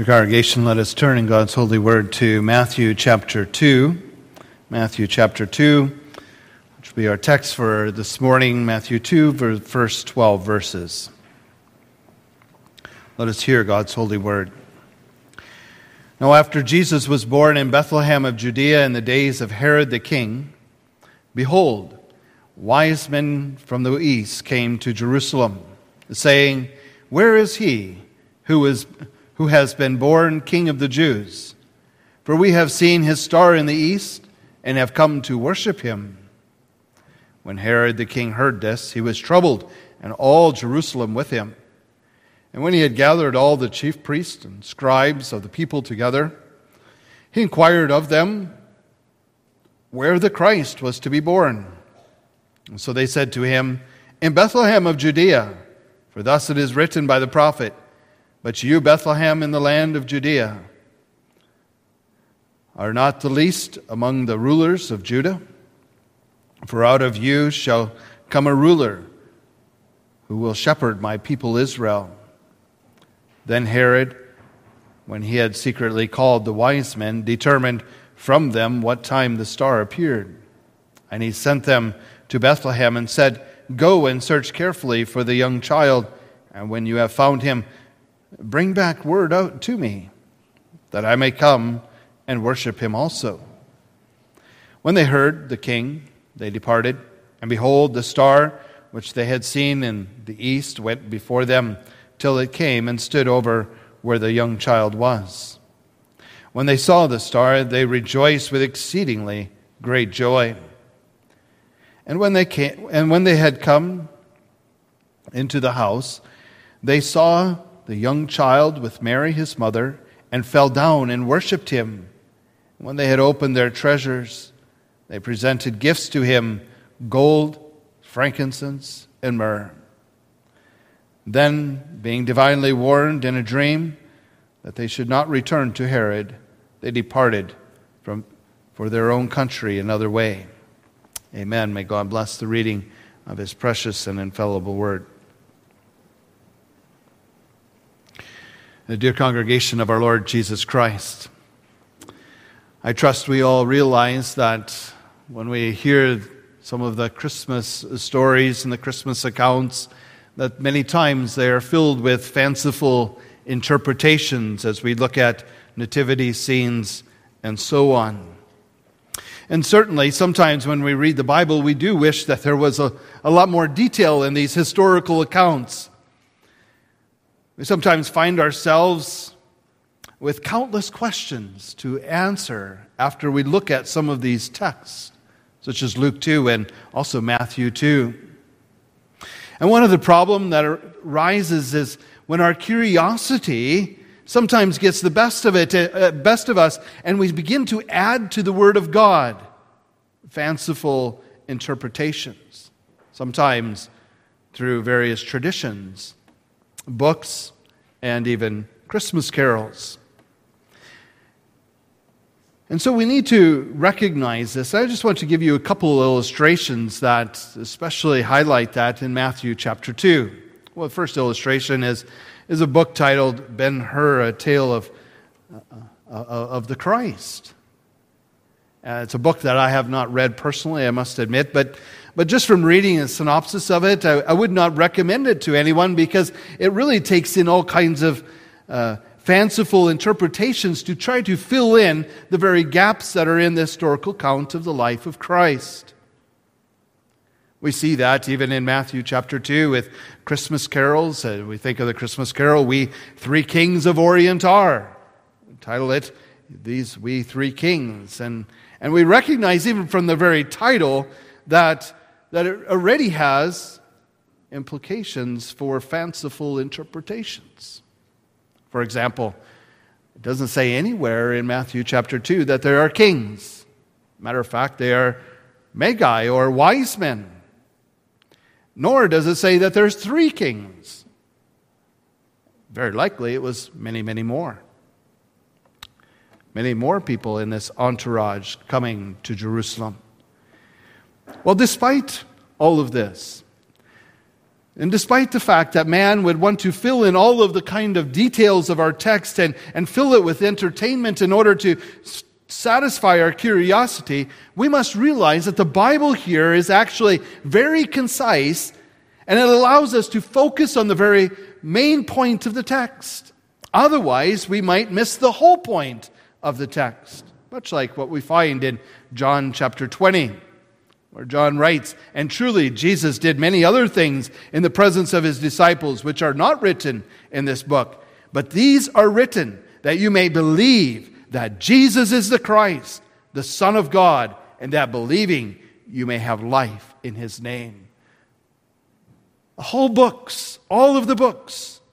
Your congregation, let us turn in God's holy word to Matthew chapter 2. Matthew chapter 2, which will be our text for this morning, Matthew 2, first 12 verses. Let us hear God's holy word. Now after Jesus was born in Bethlehem of Judea in the days of Herod the king, behold, wise men from the east came to Jerusalem, saying, "Where is he who has been born King of the Jews? For we have seen his star in the east and have come to worship him." When Herod the king heard this, he was troubled, and all Jerusalem with him. And when he had gathered all the chief priests and scribes of the people together, he inquired of them where the Christ was to be born. And so they said to him, "In Bethlehem of Judea, for thus it is written by the prophet, but you, Bethlehem, in the land of Judea, are not the least among the rulers of Judah. For out of you shall come a ruler who will shepherd my people Israel." Then Herod, when he had secretly called the wise men, determined from them what time the star appeared. And he sent them to Bethlehem and said, "Go and search carefully for the young child, and when you have found him, bring back word out to me, that I may come and worship him also." When they heard the king, they departed, and behold, the star which they had seen in the east went before them till it came and stood over where the young child was. When they saw the star, they rejoiced with exceedingly great joy. And when they had come into the house, they saw the young child with Mary his mother, and fell down and worshipped him. When they had opened their treasures, they presented gifts to him, gold, frankincense, and myrrh. Then, being divinely warned in a dream that they should not return to Herod, they departed for their own country another way. Amen. May God bless the reading of his precious and infallible word. The dear congregation of our Lord Jesus Christ, I trust we all realize that when we hear some of the Christmas stories and the Christmas accounts, that many times they are filled with fanciful interpretations as we look at nativity scenes and so on. And certainly, sometimes when we read the Bible, we do wish that there was a lot more detail in these historical accounts. We sometimes find ourselves with countless questions to answer after we look at some of these texts, such as Luke 2 and also Matthew 2. And one of the problems that arises is when our curiosity sometimes gets the best of us, and we begin to add to the Word of God fanciful interpretations, sometimes through various traditions, books, and even Christmas carols. And so we need to recognize this. I just want to give you a couple of illustrations that especially highlight that in Matthew chapter 2. Well, the first illustration is a book titled Ben-Hur, A Tale of the Christ. It's a book that I have not read personally, I must admit, but just from reading a synopsis of it, I would not recommend it to anyone because it really takes in all kinds of fanciful interpretations to try to fill in the very gaps that are in the historical account of the life of Christ. We see that even in Matthew chapter 2 with Christmas carols. We think of the Christmas carol, "We Three Kings of Orient Are." We title it, We Three Kings. And we recognize even from the very title that it already has implications for fanciful interpretations. For example, it doesn't say anywhere in Matthew chapter 2 that there are kings. Matter of fact, they are magi or wise men. Nor does it say that there's three kings. Very likely it was many, many more. Many more people in this entourage coming to Jerusalem. Well, despite all of this, And despite the fact that man would want to fill in all of the kind of details of our text and fill it with entertainment in order to satisfy our curiosity, we must realize that the Bible here is actually very concise, and it allows us to focus on the very main point of the text. Otherwise, we might miss the whole point of the text, much like what we find in John chapter 20. Where John writes, "And truly Jesus did many other things in the presence of his disciples, which are not written in this book. But these are written that you may believe that Jesus is the Christ, the Son of God, and that believing you may have life in his name." The whole books, all of the books,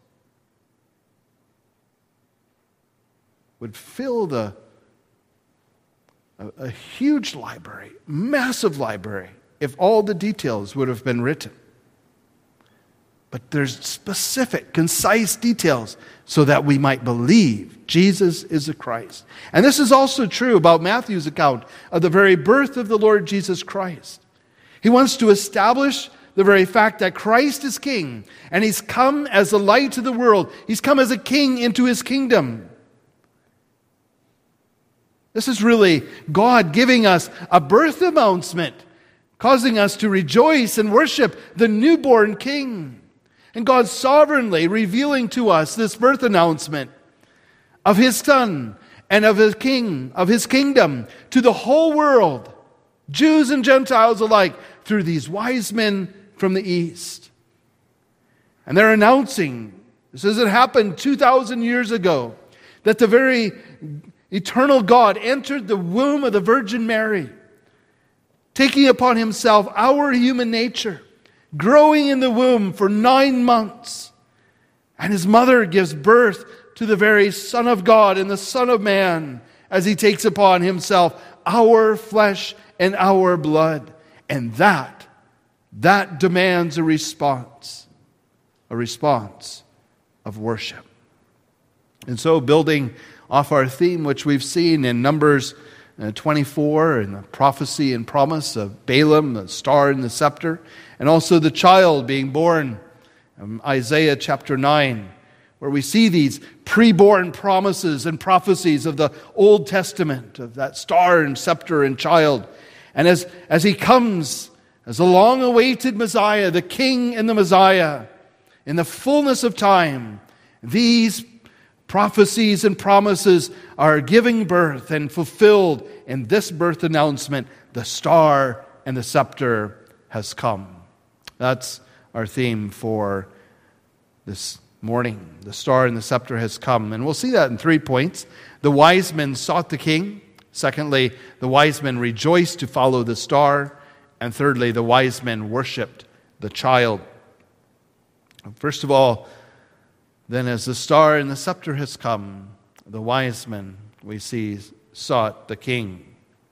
would fill a huge library, massive library, if all the details would have been written. But there's specific, concise details so that we might believe Jesus is the Christ. And this is also true about Matthew's account of the very birth of the Lord Jesus Christ. He wants to establish the very fact that Christ is king, and he's come as the light to the world. He's come as a king into his kingdom. This is really God giving us a birth announcement, causing us to rejoice and worship the newborn King. And God sovereignly revealing to us this birth announcement of his Son and of his King, of his kingdom, to the whole world, Jews and Gentiles alike, through these wise men from the East. And they're announcing, this as it happened 2,000 years ago, that the very eternal God entered the womb of the Virgin Mary, taking upon himself our human nature, growing in the womb for 9 months. And his mother gives birth to the very Son of God and the Son of Man as he takes upon himself our flesh and our blood. And that demands a response of worship. And so, building off our theme, which we've seen in Numbers 24, and the prophecy and promise of Balaam, the star and the scepter, and also the child being born, Isaiah chapter 9, where we see these pre-born promises and prophecies of the Old Testament, of that star and scepter and child. And as he comes as a long-awaited Messiah, the King and the Messiah, in the fullness of time, these prophecies and promises are giving birth and fulfilled in this birth announcement. The star and the scepter has come. That's our theme for this morning. The star and the scepter has come. And we'll see that in 3 points. The wise men sought the king. Secondly, the wise men rejoiced to follow the star. And thirdly, the wise men worshipped the child. First of all, then as the star and the scepter has come, the wise men, we see, sought the king.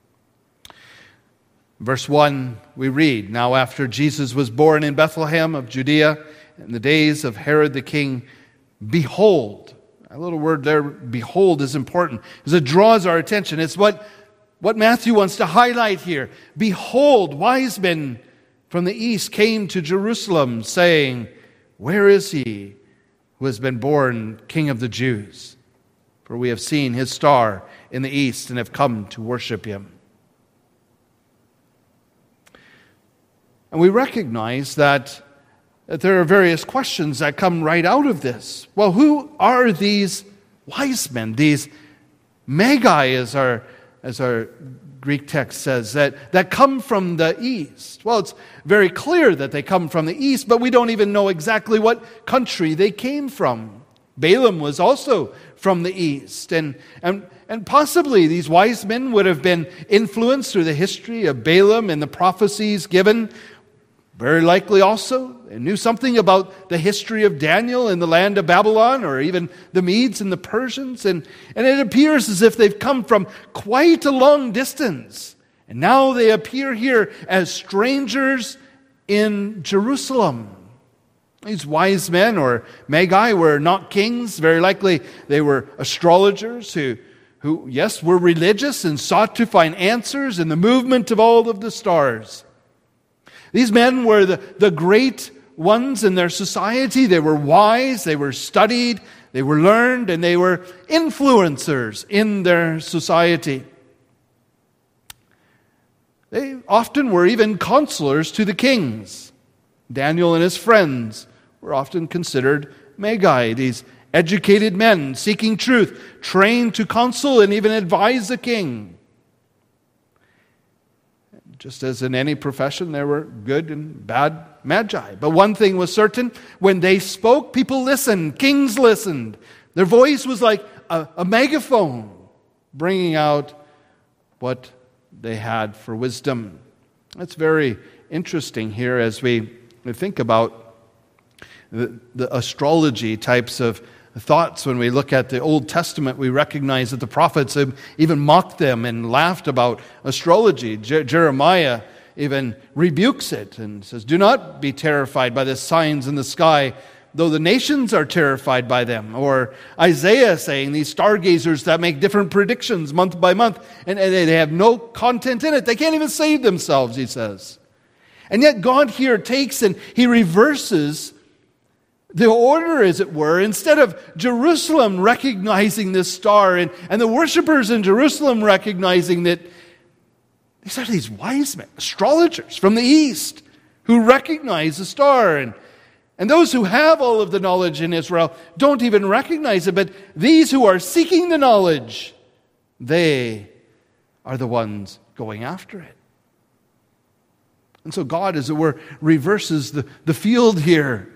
Verse 1, we read, "Now after Jesus was born in Bethlehem of Judea, in the days of Herod the king, behold," a little word there, behold, is important, because it draws our attention. It's what Matthew wants to highlight here. "Behold, wise men from the east came to Jerusalem, saying, where is he who has been born King of the Jews? For we have seen his star in the east and have come to worship him." And we recognize that there are various questions that come right out of this. Well, who are these wise men? These magi, as our Greek text says, that come from the east. Well, it's very clear that they come from the east, but we don't even know exactly what country they came from. Balaam was also from the east, and possibly these wise men would have been influenced through the history of Balaam and the prophecies given. Very likely also they knew something about the history of Daniel in the land of Babylon, or even the Medes and the Persians. And it appears as if they've come from quite a long distance. And now they appear here as strangers in Jerusalem. These wise men or magi were not kings. Very likely they were astrologers who yes, were religious and sought to find answers in the movement of all of the stars. These men were the great ones in their society. They were wise, they were studied, they were learned, and they were influencers in their society. They often were even counselors to the kings. Daniel and his friends were often considered magi, these educated men seeking truth, trained to counsel and even advise the king. Just as in any profession, there were good and bad magi. But one thing was certain: when they spoke, people listened. Kings listened. Their voice was like a megaphone, bringing out what they had for wisdom. That's very interesting here as we think about the astrology types of thoughts. When we look at the Old Testament, we recognize that the prophets have even mocked them and laughed about astrology. Jeremiah even rebukes it and says, "Do not be terrified by the signs in the sky, though the nations are terrified by them." Or Isaiah saying, these stargazers that make different predictions month by month, and they have no content in it. They can't even save themselves, he says. And yet God here takes and he reverses the order, as it were. Instead of Jerusalem recognizing this star and the worshipers in Jerusalem recognizing that these are these wise men, astrologers from the east, who recognize the star. And those who have all of the knowledge in Israel don't even recognize it. But these who are seeking the knowledge, they are the ones going after it. And so God, as it were, reverses the field here.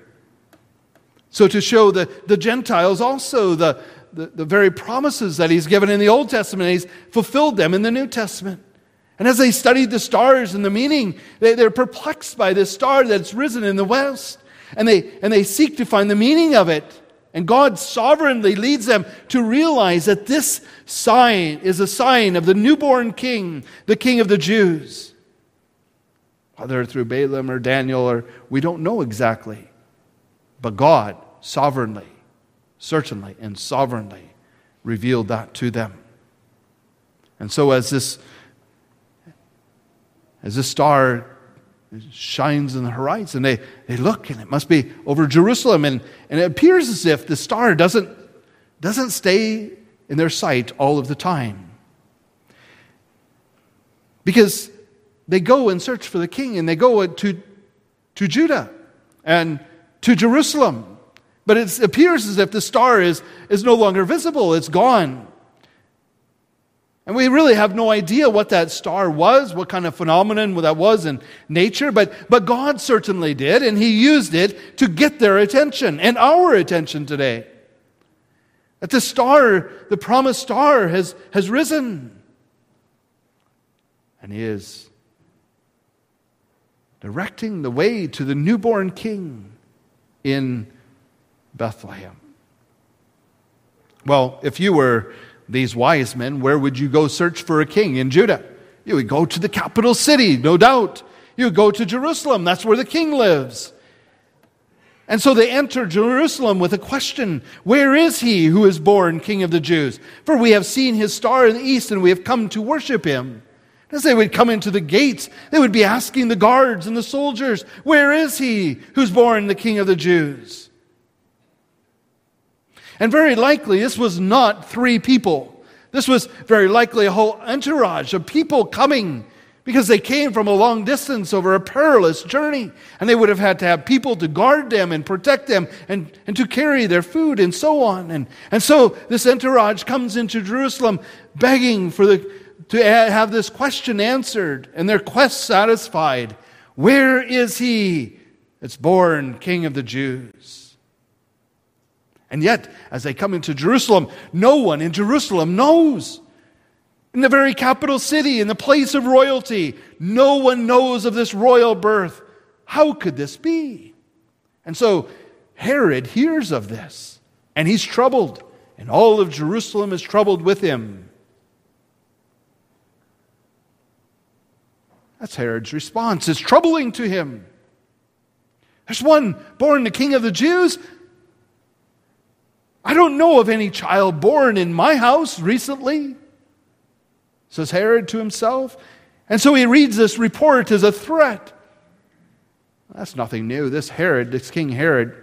So to show the Gentiles also the very promises that he's given in the Old Testament, he's fulfilled them in the New Testament. And as they studied the stars and the meaning, they're perplexed by this star that's risen in the west. And they seek to find the meaning of it. And God sovereignly leads them to realize that this sign is a sign of the newborn king, the King of the Jews. Whether through Balaam or Daniel, or we don't know exactly. But God sovereignly, certainly and sovereignly revealed that to them. And so as this star shines in the horizon, they look, and it must be over Jerusalem, and it appears as if the star doesn't stay in their sight all of the time. Because they go and search for the king, and they go to Judah and to Jerusalem. But it appears as if the star is no longer visible. It's gone. And we really have no idea what that star was, what kind of phenomenon that was in nature. But God certainly did, and he used it to get their attention and our attention today. That the star, the promised star, has risen. And he is directing the way to the newborn king in Bethlehem. Well, if you were these wise men, where would you go search for a king in Judah? You would go to the capital city, no doubt. You would go to Jerusalem. That's where the king lives. And so they enter Jerusalem with a question: where is he who is born King of the Jews? For we have seen his star in the east, and we have come to worship him. As they would come into the gates, they would be asking the guards and the soldiers, where is he who's born the King of the Jews? And very likely this was not 3 people. This was very likely a whole entourage of people coming, because they came from a long distance over a perilous journey. And they would have had to have people to guard them and protect them and to carry their food and so on. And so this entourage comes into Jerusalem begging to have this question answered and their quest satisfied. Where is he that's born King of the Jews? And yet, as they come into Jerusalem, no one in Jerusalem knows. In the very capital city, in the place of royalty, no one knows of this royal birth. How could this be? And so Herod hears of this, and he's troubled, and all of Jerusalem is troubled with him. That's Herod's response. It's troubling to him. There's one born the King of the Jews. I don't know of any child born in my house recently, says Herod to himself. And so he reads this report as a threat. That's nothing new. This King Herod,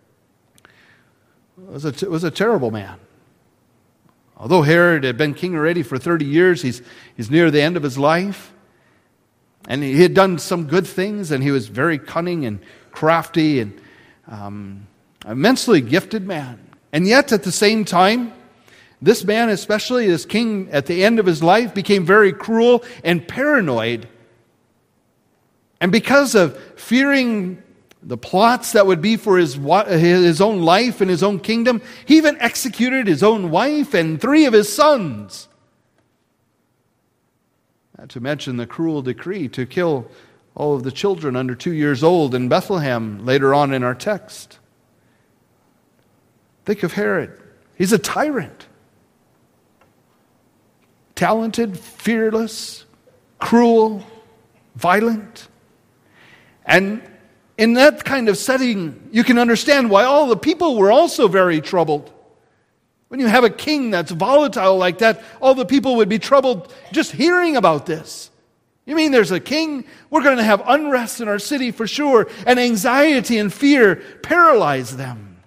was a terrible man. Although Herod had been king already for 30 years, he's near the end of his life. And he had done some good things, and he was very cunning and crafty and immensely gifted man. And yet, at the same time, this man, especially this king at the end of his life, became very cruel and paranoid. And because of fearing the plots that would be for his own life and his own kingdom, he even executed his own wife and 3 of his sons. Not to mention the cruel decree to kill all of the children under 2 years old in Bethlehem later on in our text. Think of Herod. He's a tyrant. Talented, fearless, cruel, violent. And in that kind of setting, you can understand why all the people were also very troubled. When you have a king that's volatile like that, all the people would be troubled just hearing about this. You mean there's a king? We're going to have unrest in our city for sure, and anxiety and fear paralyze them.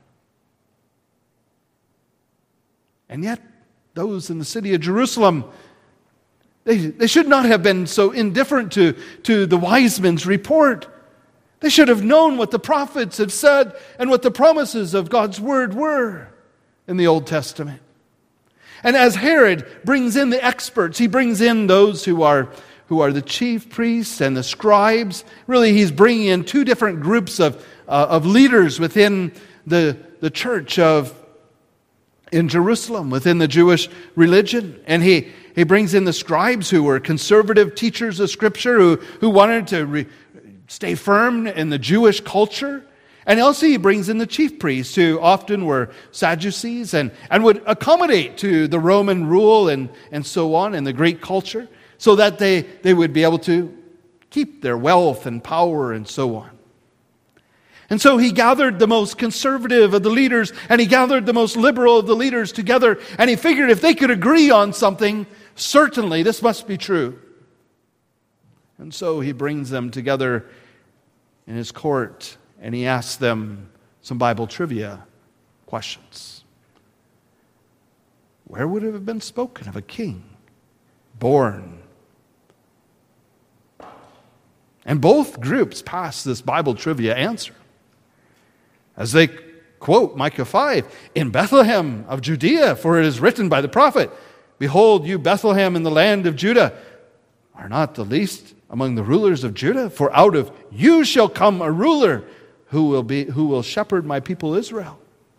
And yet, those in the city of Jerusalem, they should not have been so indifferent to the wise men's report. They should have known what the prophets had said and what the promises of God's word were in the Old Testament. And as Herod brings in the experts, he brings in those who are the chief priests and the scribes. Really, he's bringing in 2 different groups of leaders within the church in Jerusalem, within the Jewish religion. And he brings in the scribes who were conservative teachers of Scripture who wanted to stay firm in the Jewish culture. And also he brings in the chief priests who often were Sadducees and would accommodate to the Roman rule and so on in the Greek culture so that they would be able to keep their wealth and power and so on. And so he gathered the most conservative of the leaders and he gathered the most liberal of the leaders together, and he figured if they could agree on something, certainly this must be true. And so he brings them together in his court, and he asks them some Bible trivia questions. Where would it have been spoken of a king born? And both groups pass this Bible trivia answer. As they quote Micah 5, "In Bethlehem of Judea, for it is written by the prophet, Behold, you Bethlehem in the land of Judah are not the least among the rulers of Judah, for out of you shall come a ruler who will shepherd my people Israel."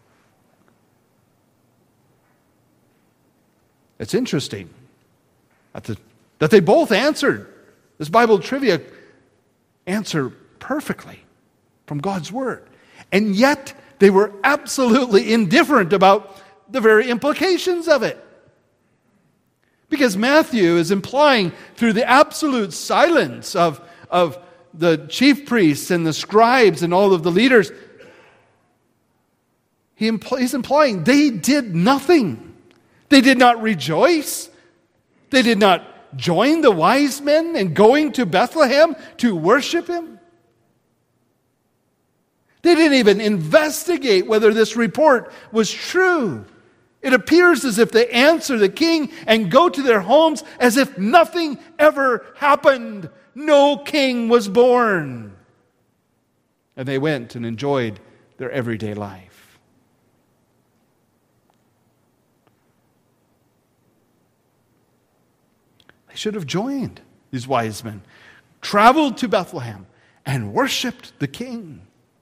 It's interesting that they both answered this Bible trivia answer perfectly from God's word. And yet they were absolutely indifferent about the very implications of it. Because Matthew is implying through the absolute silence of the chief priests and the scribes and all of the leaders, he's implying they did nothing. They did not rejoice. They did not join the wise men in going to Bethlehem to worship him. They didn't even investigate whether this report was true. It appears as if they answer the king and go to their homes as if nothing ever happened. No king was born. And they went and enjoyed their everyday life. They should have joined these wise men, traveled to Bethlehem, and worshiped the king.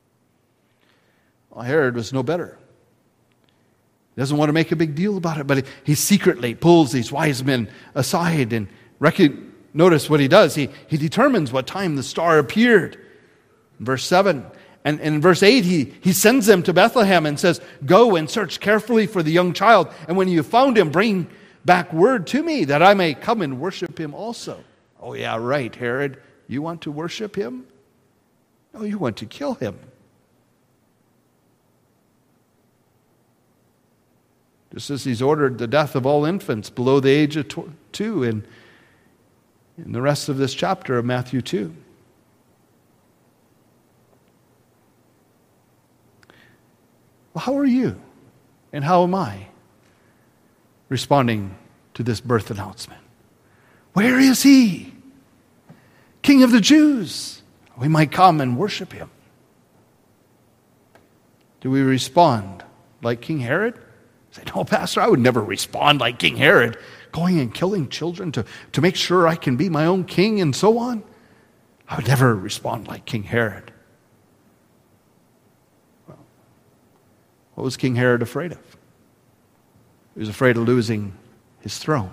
Well, Herod was no better. He doesn't want to make a big deal about it, but he secretly pulls these wise men aside and notice what he does. He determines what time the star appeared. In verse 7. And in verse 8, he sends them to Bethlehem and says, "Go and search carefully for the young child. And when you found him, bring back word to me that I may come and worship him also." Oh yeah, right, Herod. You want to worship him? No, you want to kill him. Just as he's ordered the death of all infants below the age of 2 in the rest of this chapter of Matthew 2. Well, how are you? And how am I responding to this birth announcement? Where is he? King of the Jews. We might come and worship him. Do we respond like King Herod? Say, no, Pastor, I would never respond like King Herod, going and killing children to make sure I can be my own king and so on. I would never respond like King Herod. Well, what was King Herod afraid of? He was afraid of losing his throne.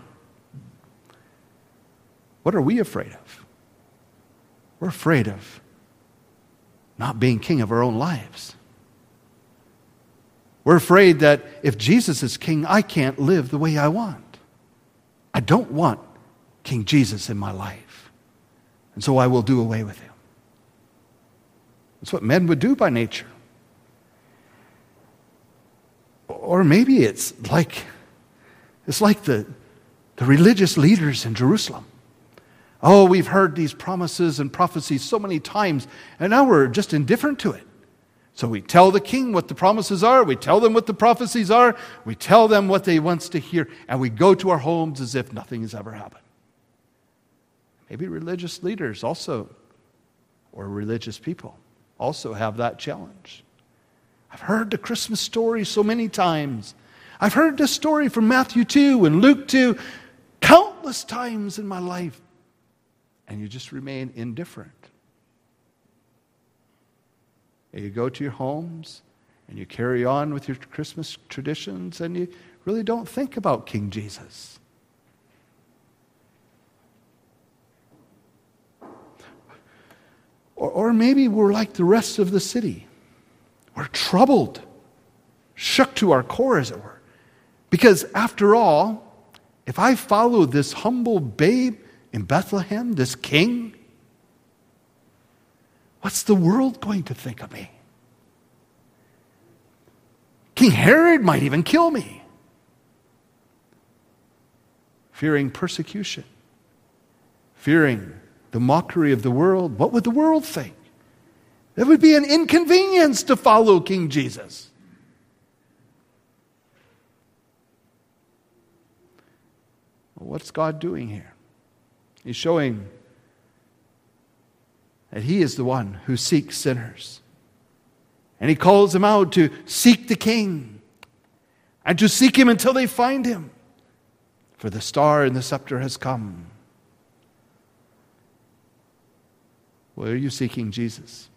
What are we afraid of? We're afraid of not being king of our own lives. We're afraid that if Jesus is king, I can't live the way I want. I don't want King Jesus in my life. And so I will do away with him. That's what men would do by nature. Or maybe it's like the religious leaders in Jerusalem. Oh, we've heard these promises and prophecies so many times, and now we're just indifferent to it. So we tell the king what the promises are, we tell them what the prophecies are, we tell them what they want to hear, and we go to our homes as if nothing has ever happened. Maybe religious leaders also, or religious people, also have that challenge. I've heard the Christmas story so many times. I've heard the story from Matthew 2 and Luke 2 countless times in my life. And you just remain indifferent. And you go to your homes and you carry on with your Christmas traditions and you really don't think about King Jesus. Or maybe we're like the rest of the city. We're troubled, shook to our core, as it were. Because after all, if I follow this humble babe in Bethlehem, this king, what's the world going to think of me? King Herod might even kill me. Fearing persecution, fearing the mockery of the world. What would the world think? It would be an inconvenience to follow King Jesus. Well, what's God doing here? He's showing that he is the one who seeks sinners. And he calls them out to seek the king and to seek him until they find him. For the star and the scepter has come. Well, are you seeking Jesus?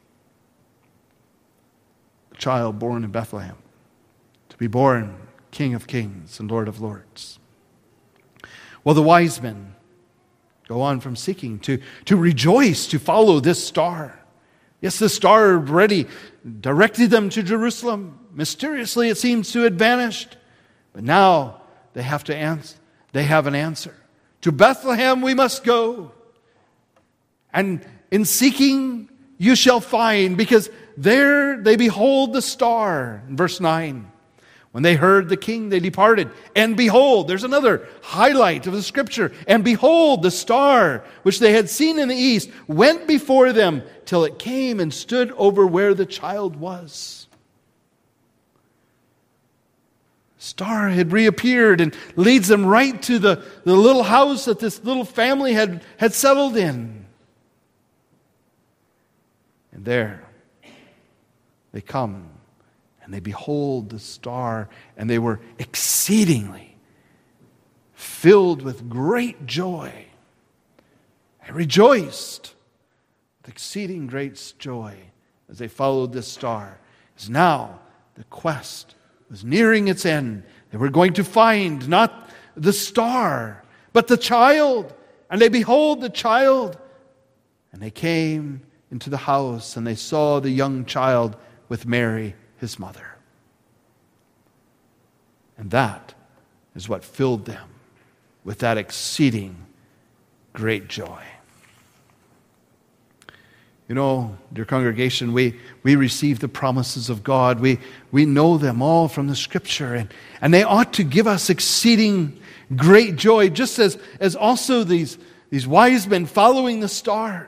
The child born in Bethlehem, to be born King of Kings and Lord of Lords. Well, the wise men go on from seeking to rejoice, to follow this star. Yes, the star already directed them to Jerusalem. Mysteriously, it seems to have vanished. But now they have to answer. They have an answer. To Bethlehem we must go. And in seeking you shall find, because there they behold the star. In verse 9. When they heard the king, they departed. And behold, there's another highlight of the scripture. And behold, the star, which they had seen in the east, went before them till it came and stood over where the child was. Star had reappeared and leads them right to the little house that this little family had settled in. And there they come. And they behold the star, and they were exceedingly filled with great joy. They rejoiced with exceeding great joy as they followed this star. As now the quest was nearing its end. They were going to find not the star, but the child. And they behold the child. And they came into the house, and they saw the young child with Mary, his mother. And that is what filled them with that exceeding great joy. You know, dear congregation, we receive the promises of God. We know them all from the Scripture. And they ought to give us exceeding great joy, just as also these wise men following the star.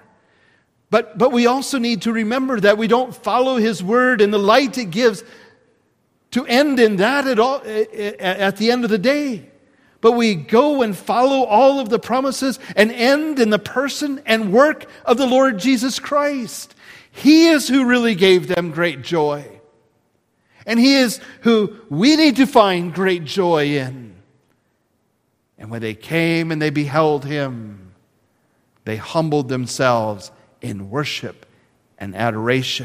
But we also need to remember that we don't follow His Word in the light it gives to end in that at the end of the day. But we go and follow all of the promises and end in the person and work of the Lord Jesus Christ. He is who really gave them great joy. And He is who we need to find great joy in. And when they came and they beheld Him, they humbled themselves in worship and adoration.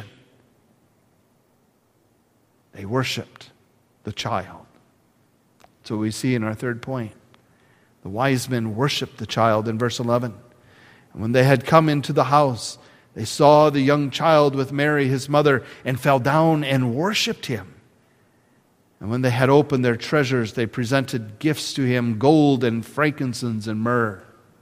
They worshiped the child. So we see in our third point. The wise men worshiped the child in verse 11. And when they had come into the house, they saw the young child with Mary, his mother, and fell down and worshiped Him. And when they had opened their treasures, they presented gifts to Him, gold and frankincense and myrrh.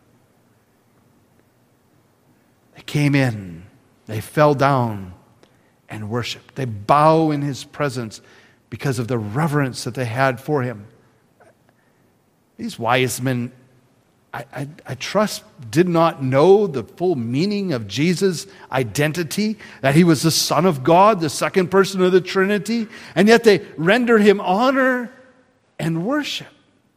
They came in, they fell down and worshiped. They bow in His presence because of the reverence that they had for Him. These wise men, I trust, did not know the full meaning of Jesus' identity, that He was the Son of God, the second person of the Trinity, and yet they rendered Him honor and worship.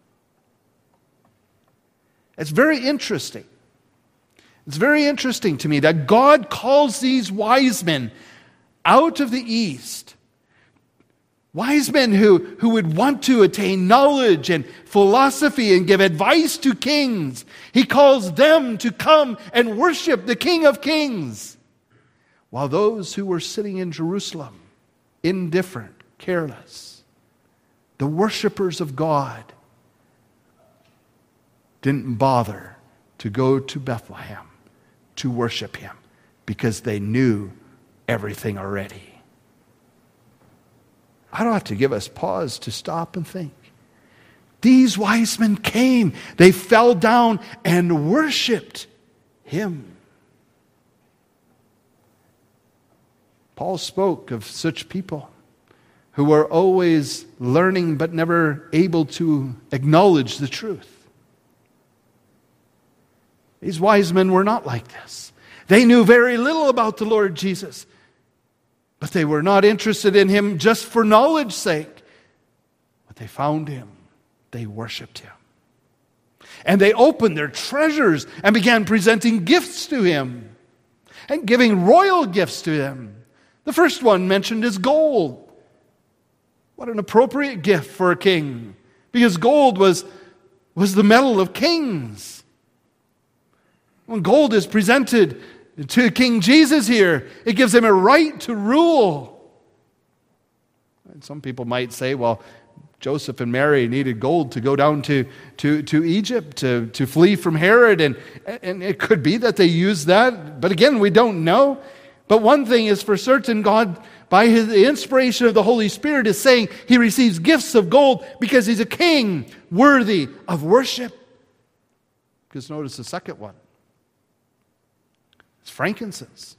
It's very interesting. It's very interesting to me that God calls these wise men out of the east. Wise men who would want to attain knowledge and philosophy and give advice to kings. He calls them to come and worship the King of Kings. While those who were sitting in Jerusalem, indifferent, careless, the worshipers of God, didn't bother to go to Bethlehem to worship Him because they knew everything already. That ought to give us pause to stop and think. These wise men came. They fell down and worshiped Him. Paul spoke of such people who were always learning but never able to acknowledge the truth. These wise men were not like this. They knew very little about the Lord Jesus. But they were not interested in Him just for knowledge's sake. But they found Him. They worshiped Him. And they opened their treasures and began presenting gifts to Him. And giving royal gifts to Him. The first one mentioned is gold. What an appropriate gift for a king. Because gold was the metal of kings. When gold is presented to King Jesus here, it gives Him a right to rule. And some people might say, well, Joseph and Mary needed gold to go down to Egypt, to flee from Herod, and it could be that they used that, but again, we don't know. But one thing is for certain, God, by the inspiration of the Holy Spirit, is saying He receives gifts of gold because He's a king worthy of worship. Because notice the second one. Frankincense.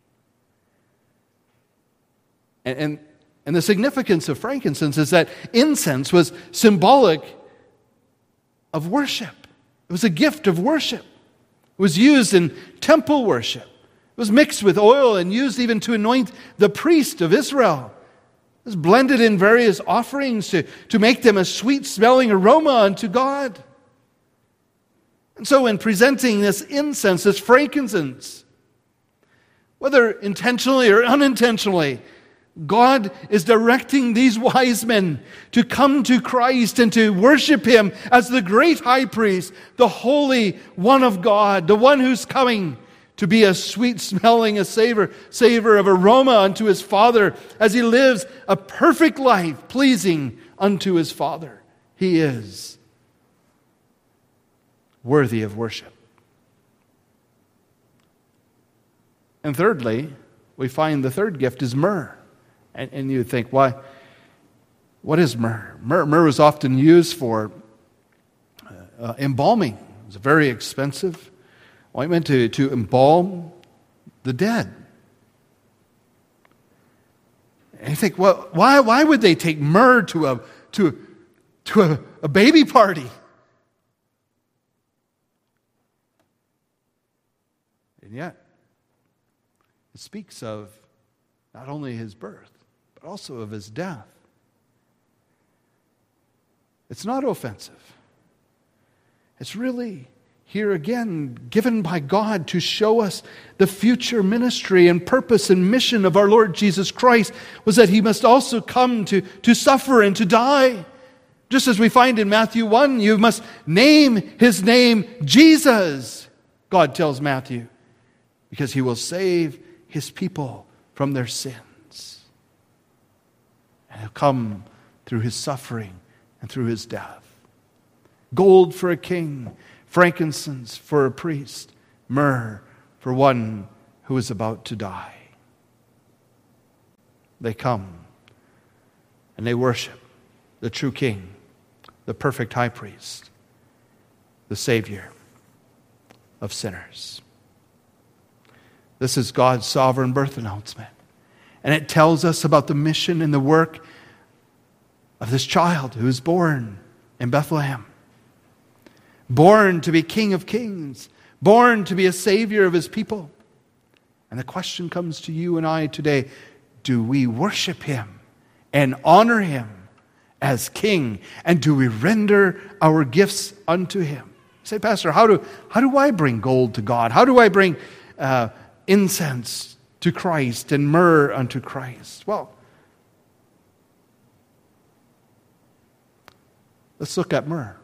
And the significance of frankincense is that incense was symbolic of worship. It was a gift of worship. It was used in temple worship. It was mixed with oil and used even to anoint the priest of Israel. It was blended in various offerings to make them a sweet-smelling aroma unto God. And so in presenting this incense, this frankincense, whether intentionally or unintentionally, God is directing these wise men to come to Christ and to worship Him as the great high priest, the Holy One of God, the one who's coming to be a sweet-smelling, a savor of aroma unto His Father as He lives a perfect life pleasing unto His Father. He is worthy of worship. And thirdly, we find the third gift is myrrh. And you think, why? What is myrrh? Myrrh was often used for embalming. It was a very expensive ointment to embalm the dead. And you think, well, why would they take myrrh to a baby party? And yet, it speaks of not only His birth, but also of His death. It's not offensive. It's really, here again, given by God to show us the future ministry and purpose and mission of our Lord Jesus Christ was that He must also come to suffer and to die. Just as we find in Matthew 1, you must name His name Jesus, God tells Matthew, because He will save His people from their sins. And He'll come through His suffering and through His death. Gold for a king, frankincense for a priest, myrrh for one who is about to die. They come and they worship the true King, the perfect high priest, the Savior of sinners. This is God's sovereign birth announcement. And it tells us about the mission and the work of this child who is born in Bethlehem. Born to be King of Kings. Born to be a Savior of His people. And the question comes to you and I today, do we worship Him and honor Him as King? And do we render our gifts unto Him? You say, Pastor, how do I bring gold to God? How do I bring incense to Christ and myrrh unto Christ? Well, let's look at myrrh.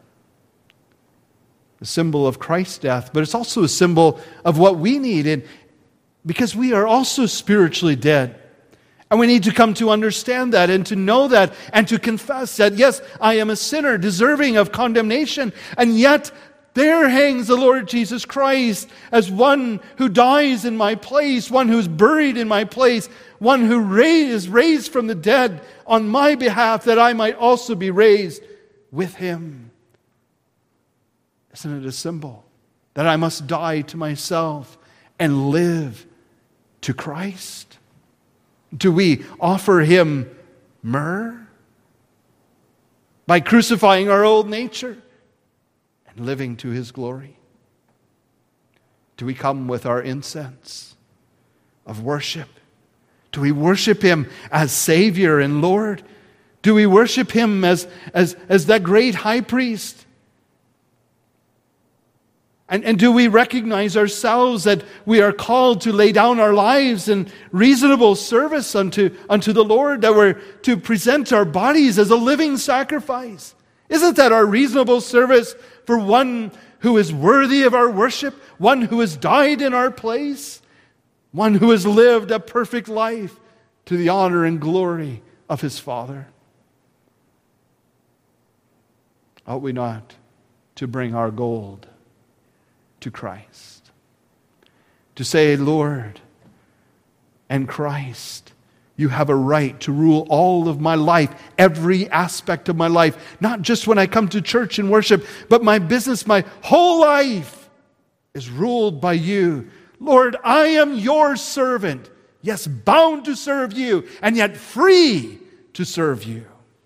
A symbol of Christ's death, but it's also a symbol of what we need, and because we are also spiritually dead. And we need to come to understand that and to know that and to confess that, yes, I am a sinner deserving of condemnation, and yet there hangs the Lord Jesus Christ as one who dies in my place, one who is buried in my place, one who is raised from the dead on my behalf, that I might also be raised with Him. Isn't it a symbol that I must die to myself and live to Christ? Do we offer Him myrrh by crucifying our old nature and living to His glory? Do we come with our incense of worship? Do we worship Him as Savior and Lord? Do we worship Him as that great high priest? And do we recognize ourselves that we are called to lay down our lives in reasonable service unto the Lord, that we're to present our bodies as a living sacrifice? Isn't that our reasonable service for one who is worthy of our worship, one who has died in our place, one who has lived a perfect life to the honor and glory of His Father? Ought we not to bring our gold to Christ? To say, Lord and Christ, You have a right to rule all of my life, every aspect of my life, not just when I come to church and worship, but my business, my whole life is ruled by You. Lord, I am Your servant, yes, bound to serve You, and yet free to serve You.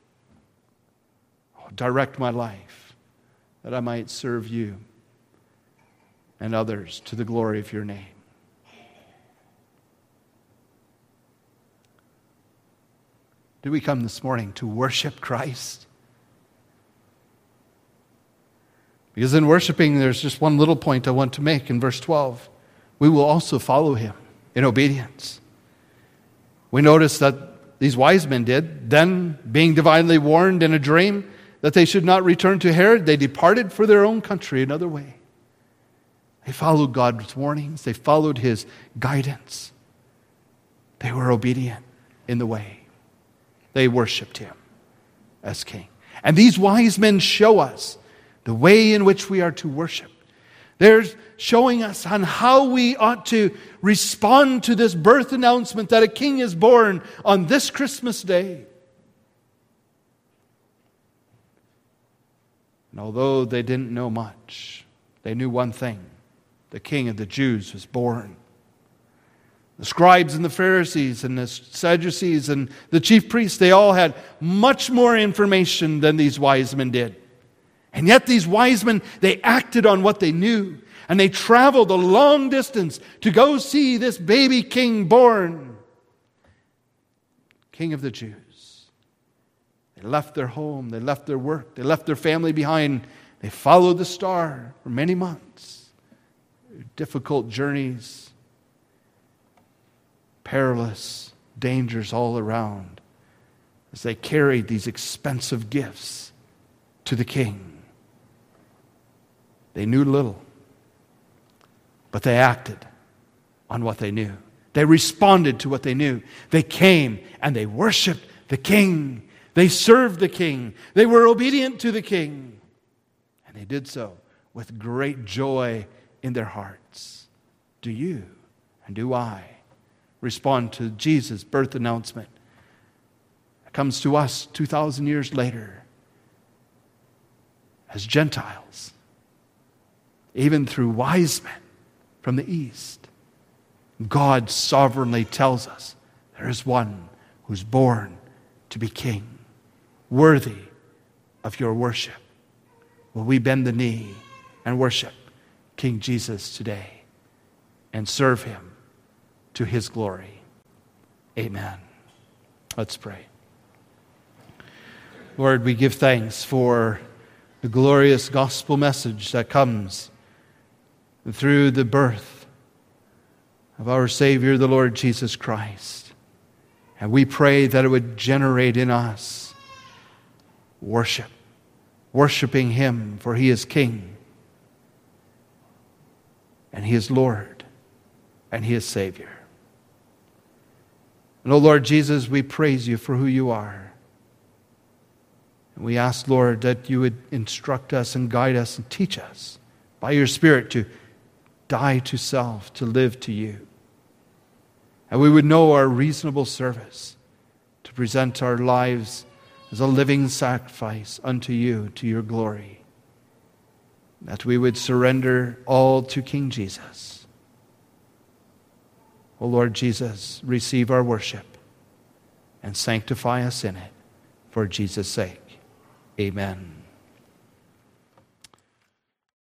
Oh, direct my life that I might serve You and others to the glory of Your name. Do we come this morning to worship Christ? Because in worshiping, there's just one little point I want to make in verse 12. We will also follow Him in obedience. We notice that these wise men did. Then, being divinely warned in a dream that they should not return to Herod, they departed for their own country another way. They followed God's warnings. They followed His guidance. They were obedient in the way. They worshiped Him as King. And these wise men show us the way in which we are to worship. They're showing us on how we ought to respond to this birth announcement that a King is born on this Christmas day. And although they didn't know much, they knew one thing. The King of the Jews was born. The scribes and the Pharisees and the Sadducees and the chief priests, they all had much more information than these wise men did. And yet these wise men, they acted on what they knew. And they traveled a long distance to go see this baby king born. King of the Jews. They They left their home, they left their work, they left their family behind. They followed the star for many months. Difficult journeys, perilous dangers all around as they carried these expensive gifts to the king. They knew little, but they acted on what they knew. They responded to what they knew. They came and they worshiped the king. They served the king. They were obedient to the king. And they did so with great joy in their hearts. Do you and do I respond to Jesus' birth announcement that comes to us 2,000 years later as Gentiles, even through wise men from the east? God sovereignly tells us there is one who's born to be king, worthy of your worship. Will we bend the knee and worship King Jesus today and serve him to his glory? Amen. Let's pray. Lord, we give thanks for the glorious gospel message that comes through the birth of our Savior, the Lord Jesus Christ. And we pray that it would generate in us worship, worshiping him, for he is King, and he is Lord, and he is Savior. And oh Lord Jesus, we praise you for who you are. And we ask, Lord, that you would instruct us and guide us and teach us by your Spirit to die to self, to live to you. And we would know our reasonable service, to present our lives as a living sacrifice unto you, to your glory. That we would surrender all to King Jesus. O Lord Jesus, receive our worship and sanctify us in it for Jesus' sake. Amen.